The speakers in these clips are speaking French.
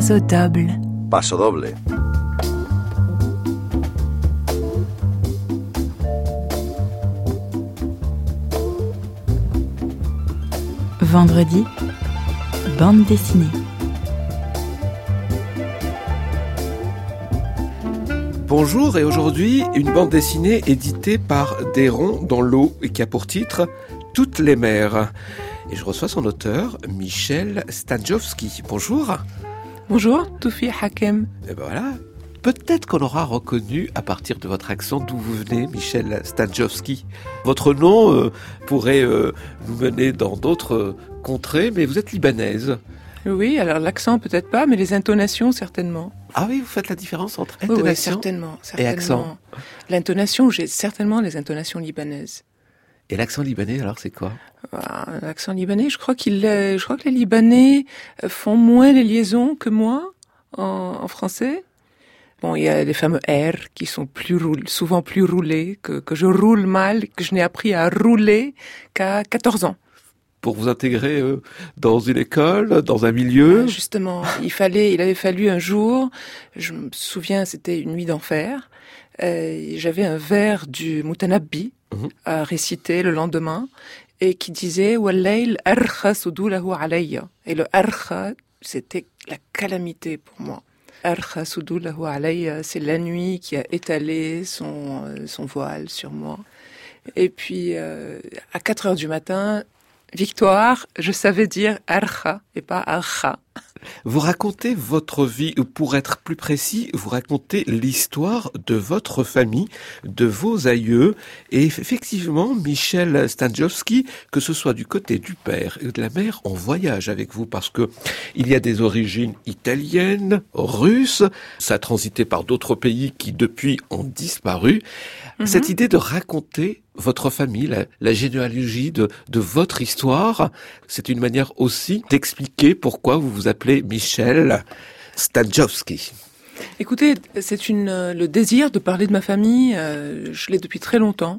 Paso doble. Paso doble. Vendredi, bande dessinée. Bonjour, et aujourd'hui, une bande dessinée éditée par Desron dans l'eau et qui a pour titre « Toutes les mers ». Et je reçois son auteur, Michel Stanjowski. Bonjour. Bonjour, Toufi Hakem. Et ben voilà, peut-être qu'on aura reconnu à partir de votre accent d'où vous venez, Michel Stanjowski. Votre nom pourrait nous mener dans d'autres contrées, mais vous êtes libanaise. Oui, alors l'accent peut-être pas, mais les intonations certainement. Ah oui, vous faites la différence entre intonation oui, certainement. et accent. L'intonation, j'ai certainement les intonations libanaises. Et l'accent libanais, alors, c'est quoi ? L'accent libanais, je crois que les Libanais font moins les liaisons que moi en français. Bon, il y a les fameux R qui sont souvent plus roulés, que je roule mal, que je n'ai appris à rouler qu'à 14 ans. Pour vous intégrer dans une école, dans un milieu. Justement, il avait fallu un jour, je me souviens, c'était une nuit d'enfer, j'avais un vers du Mutanabbi à réciter le lendemain, et qui disait « Wallayl arkha sudulahu alayya ». Et le arkha, c'était la calamité pour moi. Arkha sudulahu alayya, c'est la nuit qui a étalé son voile sur moi. Et puis, à 4 heures du matin, victoire, je savais dire arkha et pas arkha. Vous racontez votre vie, ou pour être plus précis, vous racontez l'histoire de votre famille, de vos aïeux. Et effectivement, Michel Stanjowski, que ce soit du côté du père et de la mère, on voyage avec vous parce que il y a des origines italiennes, russes, ça a transité par d'autres pays qui depuis ont disparu. Cette idée de raconter votre famille, la généalogie de votre histoire, c'est une manière aussi d'expliquer pourquoi vous vous appelez Michel Stanjowski. Écoutez, c'est le désir de parler de ma famille, je l'ai depuis très longtemps.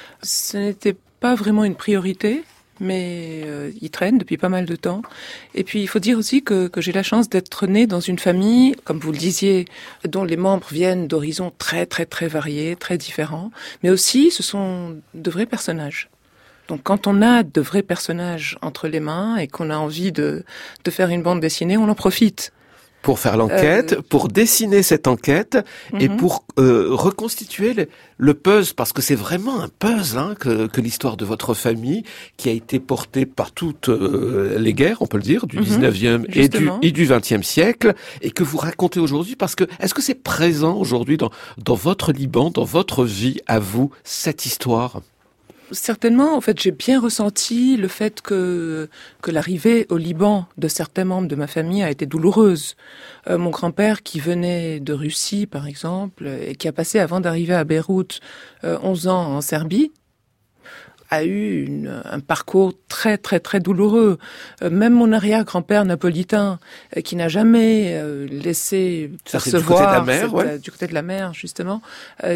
Ce n'était pas vraiment une priorité, mais il traîne depuis pas mal de temps. Et puis il faut dire aussi que j'ai la chance d'être née dans une famille, comme vous le disiez, dont les membres viennent d'horizons très très très variés, très différents, mais aussi ce sont de vrais personnages. Donc quand on a de vrais personnages entre les mains et qu'on a envie de faire une bande dessinée, on en profite. Pour faire l'enquête, pour dessiner cette enquête et pour reconstituer le puzzle, parce que c'est vraiment un puzzle que l'histoire de votre famille, qui a été portée par toutes les guerres, on peut le dire, du 19e et du 20e siècle, et que vous racontez aujourd'hui, parce que est-ce que c'est présent aujourd'hui dans votre Liban, dans votre vie à vous, cette histoire ? Certainement, en fait, j'ai bien ressenti le fait que l'arrivée au Liban de certains membres de ma famille a été douloureuse. Mon grand-père, qui venait de Russie, par exemple, et qui a passé, avant d'arriver à Beyrouth, 11 ans en Serbie, a eu un parcours très très très douloureux. Même mon arrière-grand-père napolitain, qui n'a jamais laissé percevoir du côté de la mer, justement,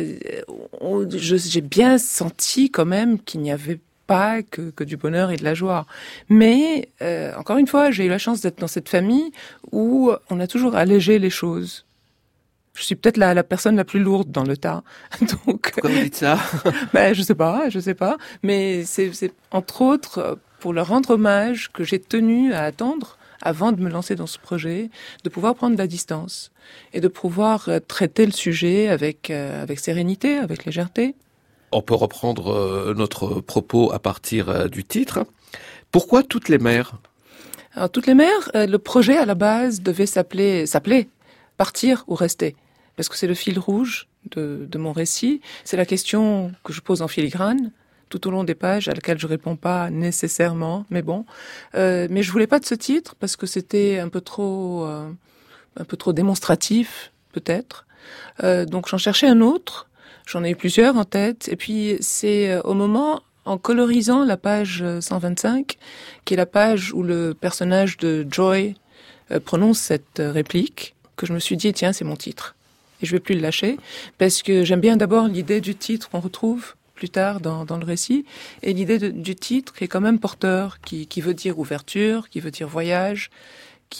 j'ai bien senti quand même qu'il n'y avait pas que du bonheur et de la joie. Mais encore une fois, j'ai eu la chance d'être dans cette famille où on a toujours allégé les choses. Je suis peut-être la personne la plus lourde dans le tas. Donc, pourquoi vous dites ça ? Je sais pas. Mais c'est entre autres pour leur rendre hommage que j'ai tenu à attendre avant de me lancer dans ce projet, de pouvoir prendre de la distance et de pouvoir traiter le sujet avec sérénité, avec légèreté. On peut reprendre notre propos à partir du titre. Pourquoi toutes les mers ? Alors toutes les mers, le projet à la base devait s'appeler Partir ou rester. Parce que c'est le fil rouge de mon récit. C'est la question que je pose en filigrane tout au long des pages, à laquelle je réponds pas nécessairement, mais bon. Mais je voulais pas de ce titre parce que c'était un peu trop démonstratif, peut-être. Donc j'en cherchais un autre. J'en ai eu plusieurs en tête. Et puis c'est au moment, en colorisant la page 125, qui est la page où le personnage de Joy prononce cette réplique, que je me suis dit, tiens, c'est mon titre. Et je vais plus le lâcher, parce que j'aime bien d'abord l'idée du titre qu'on retrouve plus tard dans le récit, et l'idée du titre qui est quand même porteur, qui veut dire ouverture, qui veut dire voyage, qui a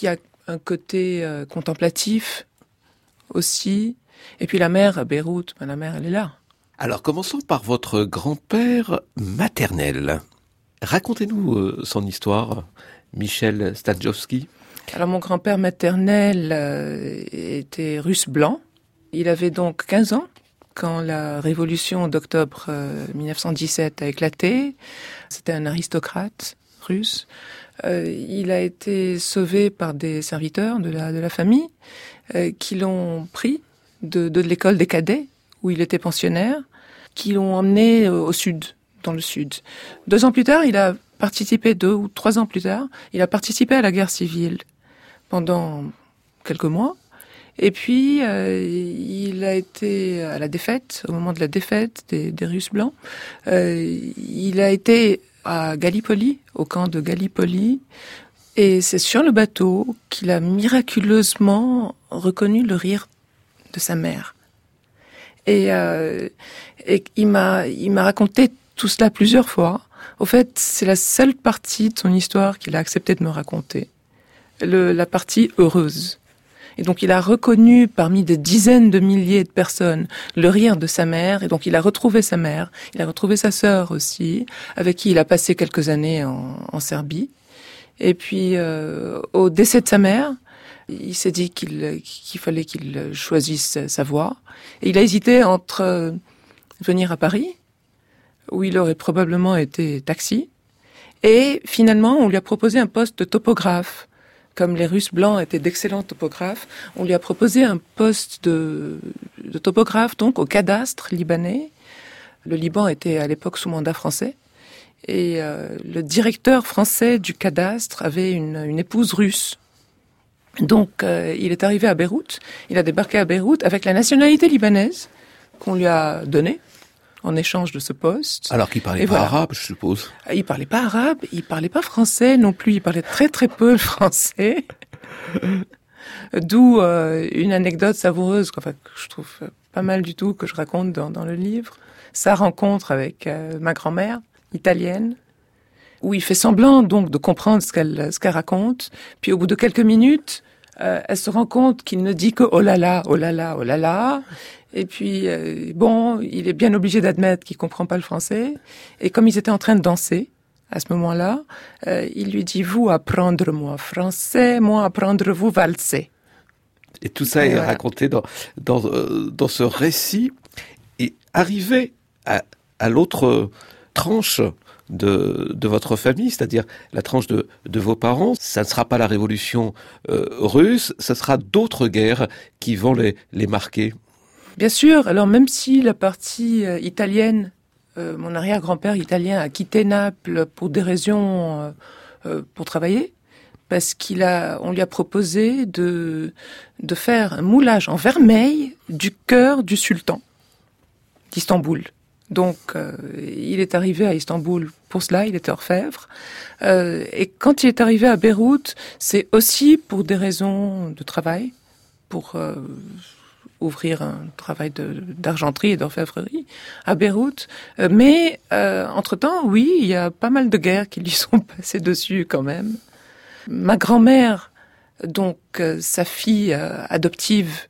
un côté contemplatif aussi. Et puis la mère à Beyrouth, la mère, elle est là. Alors, commençons par votre grand-père maternel. Racontez-nous son histoire, Michel Stadjowski. Alors, mon grand-père maternel était russe blanc. Il avait donc 15 ans quand la révolution d'octobre 1917 a éclaté. C'était un aristocrate russe. Il a été sauvé par des serviteurs de la famille qui l'ont pris de l'école des cadets où il était pensionnaire, qui l'ont emmené au sud, dans le sud. 2 ans plus tard, il a participé, 2 ou 3 ans plus tard, il a participé à la guerre civile pendant quelques mois. Et puis, il a été à la défaite, au moment de la défaite des Russes blancs. Il a été à Gallipoli, au camp de Gallipoli. Et c'est sur le bateau qu'il a miraculeusement reconnu le rire de sa mère. Et il m'a raconté tout cela plusieurs fois. Au fait, c'est la seule partie de son histoire qu'il a accepté de me raconter. La partie heureuse. Et donc il a reconnu parmi des dizaines de milliers de personnes le rire de sa mère. Et donc il a retrouvé sa mère, il a retrouvé sa sœur aussi, avec qui il a passé quelques années en Serbie. Et puis au décès de sa mère, il s'est dit qu'il fallait qu'il choisisse sa voie. Et il a hésité entre venir à Paris, où il aurait probablement été taxi, et finalement on lui a proposé un poste de topographe. Comme les Russes blancs étaient d'excellents topographes, on lui a proposé un poste de topographe donc au cadastre libanais. Le Liban était à l'époque sous mandat français. Et le directeur français du cadastre avait une épouse russe. Donc il est arrivé à Beyrouth, il a débarqué à Beyrouth avec la nationalité libanaise qu'on lui a donnée en échange de ce poste. Alors qu'il parlait pas arabe, je suppose. Il parlait pas arabe, il parlait pas français non plus, il parlait très très peu le français. D'où une anecdote savoureuse, que je trouve pas mal du tout, que je raconte dans le livre. Sa rencontre avec ma grand-mère, italienne, où il fait semblant donc de comprendre ce qu'elle raconte. Puis au bout de quelques minutes, elle se rend compte qu'il ne dit que oh là là, oh là là, oh là là. Et puis, il est bien obligé d'admettre qu'il comprend pas le français. Et comme ils étaient en train de danser, à ce moment-là, il lui dit, vous apprendre moi français, moi apprendre vous valser. Et tout ça est raconté dans ce récit. Et arrivé à l'autre tranche de votre famille, c'est-à-dire la tranche de vos parents, ça ne sera pas la révolution russe, ça sera d'autres guerres qui vont les marquer. Bien sûr. Alors même si la partie italienne, mon arrière-grand-père italien a quitté Naples pour des raisons pour travailler, parce on lui a proposé de faire un moulage en vermeil du cœur du sultan d'Istanbul. Donc il est arrivé à Istanbul pour cela, il était orfèvre. Et quand il est arrivé à Beyrouth, c'est aussi pour des raisons de travail, pour ouvrir un travail d'argenterie et d'orfèvrerie à Beyrouth. Mais entre-temps, oui, il y a pas mal de guerres qui lui sont passées dessus quand même. Ma grand-mère, donc sa fille adoptive,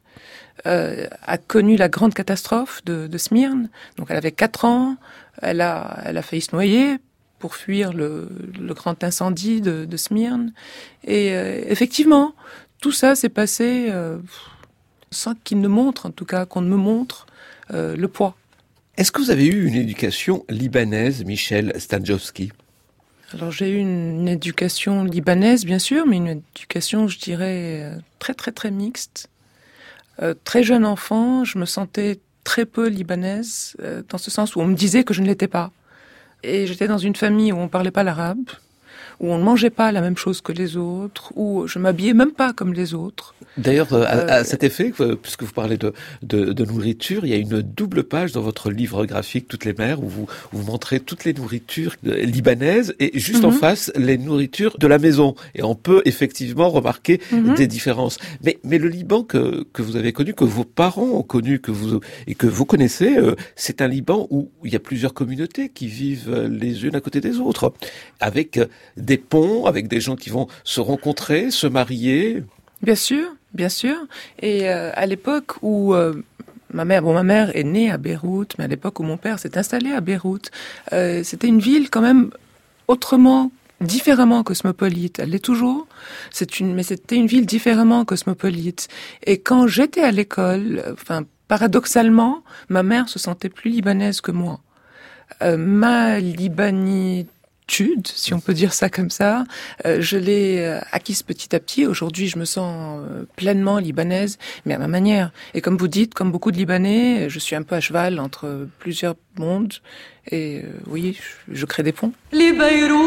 a connu la grande catastrophe de Smyrne. Donc elle avait 4 ans, elle a failli se noyer pour fuir le grand incendie de Smyrne. Et effectivement, tout ça s'est passé sans qu'il ne montre, en tout cas, qu'on ne me montre le poids. Est-ce que vous avez eu une éducation libanaise, Michel Stadjowski ? Alors j'ai eu une éducation libanaise, bien sûr, mais une éducation, je dirais, très très très mixte. Très jeune enfant, je me sentais très peu libanaise, dans ce sens où on me disait que je ne l'étais pas. Et j'étais dans une famille où on parlait pas l'arabe, où on ne mangeait pas la même chose que les autres, où je m'habillais même pas comme les autres. D'ailleurs, à cet effet, puisque vous parlez de nourriture, il y a une double page dans votre livre graphique Toutes les mères où vous montrez toutes les nourritures libanaises et juste en face les nourritures de la maison. Et on peut effectivement remarquer des différences. Mais le Liban que vous avez connu, que vos parents ont connu, que vous connaissez, c'est un Liban où il y a plusieurs communautés qui vivent les unes à côté des autres, avec des ponts, avec des gens qui vont se rencontrer, se marier. Bien sûr, bien sûr. Et à l'époque où ma mère est née à Beyrouth, mais à l'époque où mon père s'est installé à Beyrouth, c'était une ville quand même autrement, différemment cosmopolite. Elle l'est toujours. Mais c'était une ville différemment cosmopolite. Et quand j'étais à l'école, paradoxalement, ma mère se sentait plus libanaise que moi. Ma libanitude, si on peut dire ça comme ça, je l'ai acquise petit à petit. Aujourd'hui, je me sens pleinement libanaise, mais à ma manière. Et comme vous dites, comme beaucoup de Libanais, je suis un peu à cheval entre plusieurs mondes. Et oui, je crée des ponts. Les Beyrouth,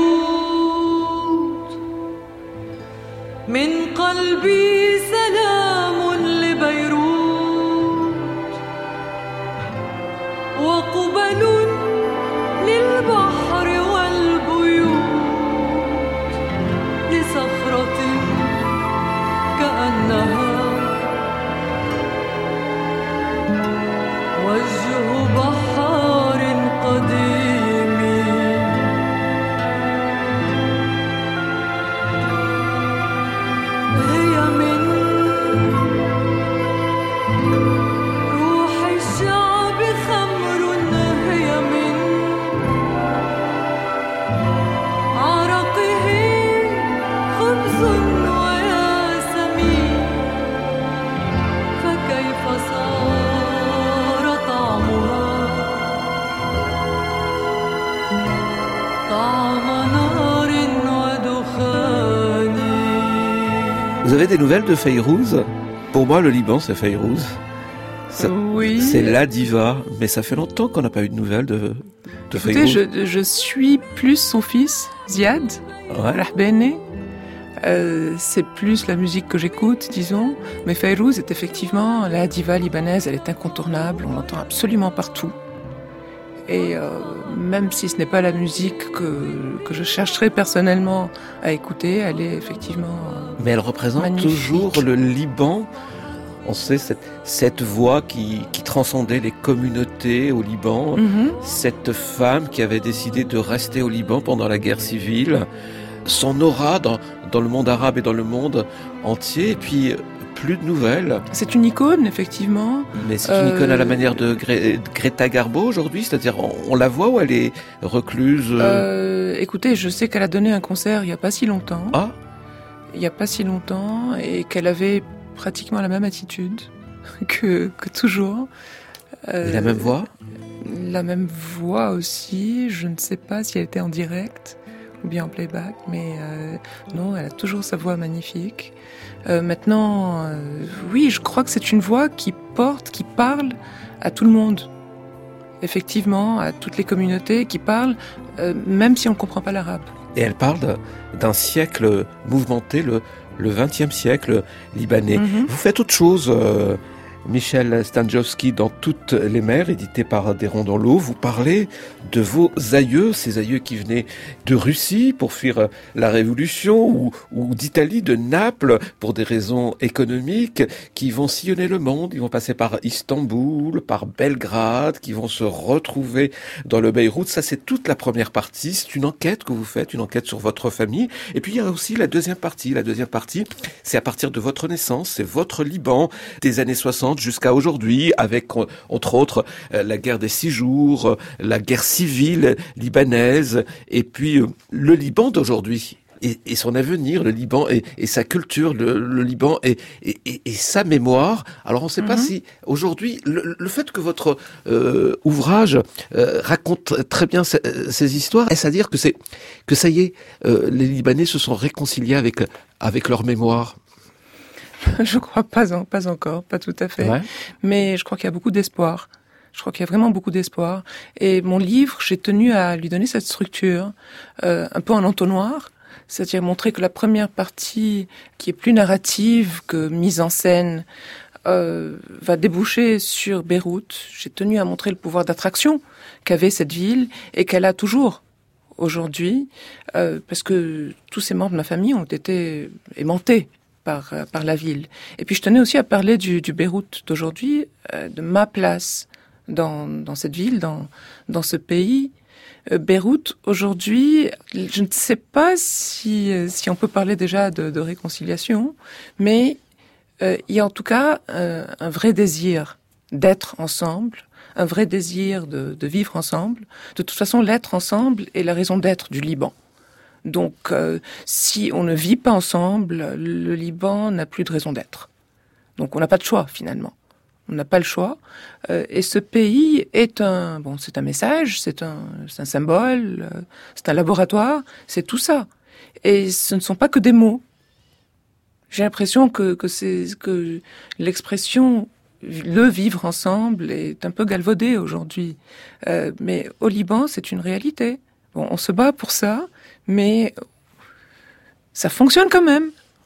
min qalbi salamun li Beyrouth, wa qubalun lil bahri wal buyut, li sakhratin ka'annaha wajhu baharin qadim. Vous avez des nouvelles de Fayrouz ? Pour moi, le Liban, c'est Fayrouz. Oui. C'est la diva, mais ça fait longtemps qu'on n'a pas eu de nouvelles de Fayrouz. Je suis plus son fils, Ziad, Rahbene. C'est plus la musique que j'écoute, disons. Mais Fayrouz est effectivement la diva libanaise, elle est incontournable, on l'entend absolument partout. Et même si ce n'est pas la musique que je chercherais personnellement à écouter, elle est effectivement mais elle représente magnifique. Toujours le Liban. On sait cette voix qui transcendait les communautés au Liban, cette femme qui avait décidé de rester au Liban pendant la guerre civile, son aura dans le monde arabe et dans le monde entier, et puis plus de nouvelles. C'est une icône, effectivement. Mais c'est une icône à la manière de Greta Garbo aujourd'hui, c'est-à-dire on la voit ou elle est recluse Écoutez, je sais qu'elle a donné un concert il n'y a pas si longtemps. Ah. Il n'y a pas si longtemps, et qu'elle avait pratiquement la même attitude que toujours. Et la même voix ? La même voix aussi. Je ne sais pas si elle était en direct ou bien en playback, mais non, elle a toujours sa voix magnifique. Maintenant, oui, je crois que c'est une voix qui parle à tout le monde. Effectivement, à toutes les communautés, qui parle, même si on ne comprend pas l'arabe. Et elle parle d'un siècle mouvementé, le XXe siècle libanais. Vous faites autre chose, Michel Stanjowski, dans Toutes les mers, édité par Des Ronds dans l'eau. Vous parlez de vos aïeux, ces aïeux qui venaient de Russie pour fuir la Révolution, ou d'Italie, de Naples, pour des raisons économiques, qui vont sillonner le monde. Ils vont passer par Istanbul, par Belgrade, qui vont se retrouver dans le Beyrouth. Ça, c'est toute la première partie. C'est une enquête que vous faites, une enquête sur votre famille. Et puis, il y a aussi la deuxième partie. La deuxième partie, c'est à partir de votre naissance, c'est votre Liban, des années 60 jusqu'à aujourd'hui, avec, entre autres, la guerre des 6 jours, la guerre civile libanaise, et puis le Liban d'aujourd'hui. Et son avenir, le Liban, et sa culture, le Liban, et sa mémoire. Alors on ne sait pas si, aujourd'hui, le fait que votre ouvrage raconte très bien ces histoires, est-ce à dire que ça y est, les Libanais se sont réconciliés avec leur mémoire? Je crois pas encore, pas tout à fait. Ouais. Mais je crois qu'il y a beaucoup d'espoir. Je crois qu'il y a vraiment beaucoup d'espoir. Et mon livre, j'ai tenu à lui donner cette structure, un peu en entonnoir. C'est-à-dire montrer que la première partie, qui est plus narrative que mise en scène, va déboucher sur Beyrouth. J'ai tenu à montrer le pouvoir d'attraction qu'avait cette ville et qu'elle a toujours aujourd'hui, parce que tous ces membres de ma famille ont été aimantés par la ville. Et puis je tenais aussi à parler du Beyrouth d'aujourd'hui, de ma place dans cette ville, dans ce pays, Beyrouth, aujourd'hui, je ne sais pas si on peut parler déjà de réconciliation, mais il y a en tout cas un vrai désir d'être ensemble, un vrai désir de vivre ensemble. De toute façon, l'être ensemble est la raison d'être du Liban. Donc, si on ne vit pas ensemble, le Liban n'a plus de raison d'être. Donc, on n'a pas de choix, finalement. On n'a pas le choix. Et ce pays est c'est un message, c'est un symbole, c'est un laboratoire, c'est tout ça. Et ce ne sont pas que des mots. J'ai l'impression que l'expression le vivre ensemble est un peu galvaudée aujourd'hui. Mais au Liban, c'est une réalité. Bon, on se bat pour ça, mais ça fonctionne quand même.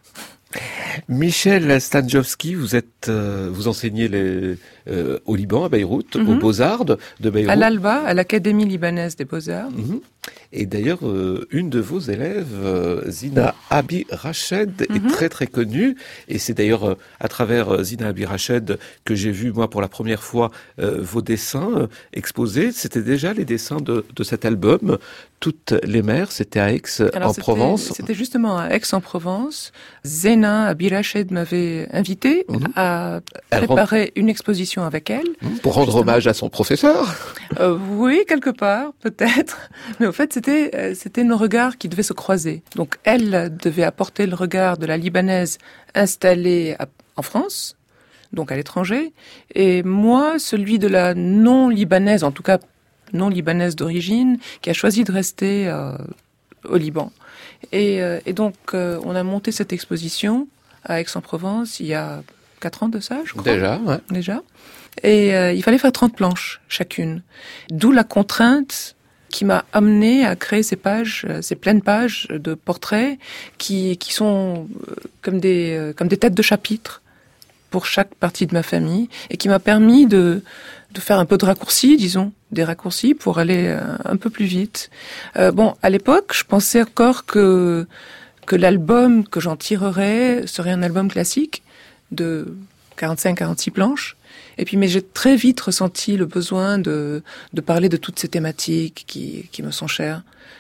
Michel Stanjowski, vous enseignez au Liban, à Beyrouth, aux Beaux-Arts de Beyrouth. À l'Alba, à l'Académie libanaise des Beaux-Arts. Et d'ailleurs, une de vos élèves, Zina Abi Rached, est très très connue. Et c'est d'ailleurs à travers Zina Abi Rached que j'ai vu, moi, pour la première fois, vos dessins exposés. C'était déjà les dessins de cet album, Toutes les mers, c'était à Aix-en-Provence. C'était justement à Aix-en-Provence. Zina Abi Rached m'avait invité à préparer une exposition avec elle. Pour rendre hommage à son professeur. Oui, quelque part, peut-être. Mais au fait, c'était nos regards qui devaient se croiser. Donc, elle devait apporter le regard de la Libanaise installée en France, donc à l'étranger, et moi, celui de la non-Libanaise, en tout cas non-Libanaise d'origine, qui a choisi de rester au Liban. Et donc, on a monté cette exposition à Aix-en-Provence il y a 4 ans de ça, je crois. Déjà, ouais. Déjà. Et il fallait faire 30 planches chacune. D'où la contrainte qui m'a amené à créer ces pleines pages de portraits qui sont comme des têtes de chapitre pour chaque partie de ma famille et qui m'a permis de faire un peu de raccourcis, disons, des raccourcis pour aller un peu plus vite. À l'époque, je pensais encore que l'album que j'en tirerais serait un album classique de 45-46 planches. Et puis, mais j'ai très vite ressenti le besoin de parler de toutes ces thématiques qui me sont chères.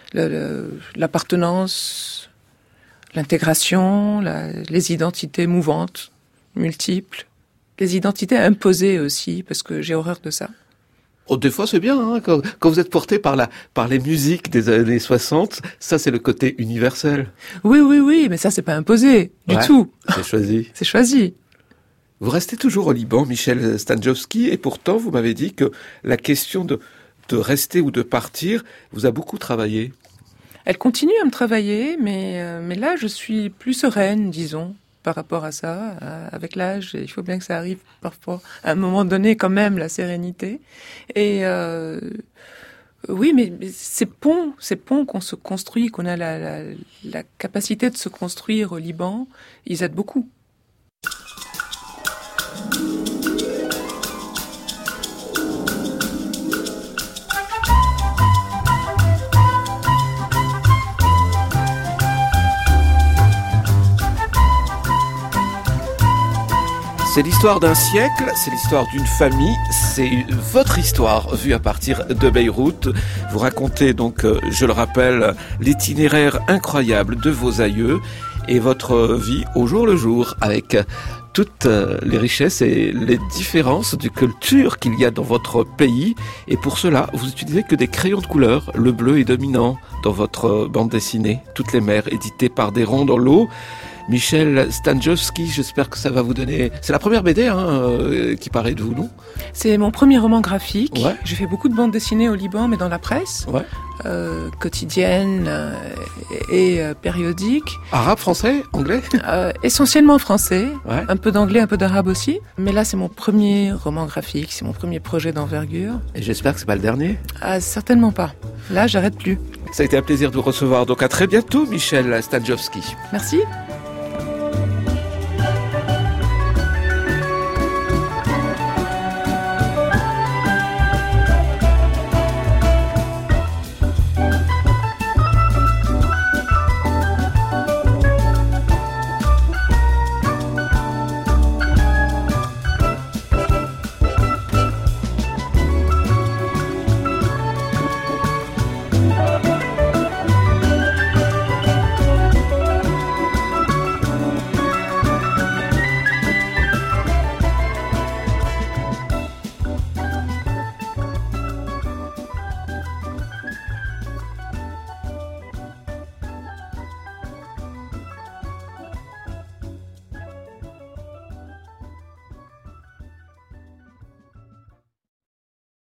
L'appartenance, l'intégration, les identités mouvantes, multiples, les identités imposées aussi, parce que j'ai horreur de ça. Oh, des fois, c'est bien, hein, quand vous êtes porté par les musiques des années 60, ça, c'est le côté universel. Oui, mais ça, c'est pas imposé, du tout. C'est choisi. C'est choisi. Vous restez toujours au Liban, Michel Stanjowski, et pourtant, vous m'avez dit que la question de rester ou de partir vous a beaucoup travaillé. Elle continue à me travailler, mais là, je suis plus sereine, disons, par rapport à ça. Avec l'âge, il faut bien que ça arrive parfois, à un moment donné, quand même, la sérénité. Et oui, mais ces ponts qu'on se construit, qu'on a la capacité de se construire au Liban, ils aident beaucoup. C'est l'histoire d'un siècle, c'est l'histoire d'une famille, c'est votre histoire vue à partir de Beyrouth. Vous racontez donc, je le rappelle, l'itinéraire incroyable de vos aïeux et votre vie au jour le jour avec toutes les richesses et les différences de culture qu'il y a dans votre pays. Et pour cela, vous utilisez que des crayons de couleur. Le bleu est dominant dans votre bande dessinée. Toutes les mers, éditées par Des Ronds dans l'eau. Michel Stanjowski, j'espère que ça va vous donner... C'est la première BD qui paraît de vous, non ? C'est mon premier roman graphique. Ouais. J'ai fait beaucoup de bandes dessinées au Liban, mais dans la presse, quotidienne et périodique. Arabe, français, anglais ? Essentiellement français, ouais. Un peu d'anglais, un peu d'arabe aussi. Mais là, c'est mon premier roman graphique, c'est mon premier projet d'envergure. Et j'espère que c'est pas le dernier ? Certainement pas. Là, j'arrête plus. Ça a été un plaisir de vous recevoir. Donc à très bientôt, Michel Stanjowski. Merci.